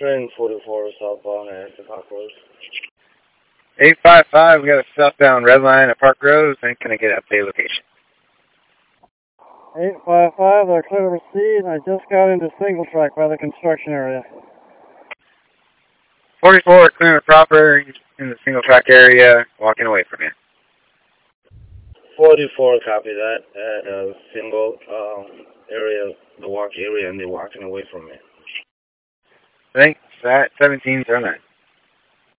Train 44 southbound at the Park Road. 855, we got a southbound red line at Park Road. And can I get update location? 855, they're clear to proceed. I just got into single track by the construction area. 44, clear proper in the single track area, walking away from you. 44, copy that. At a single area, the walk area, and they're walking away from me. Thanks, at 1709.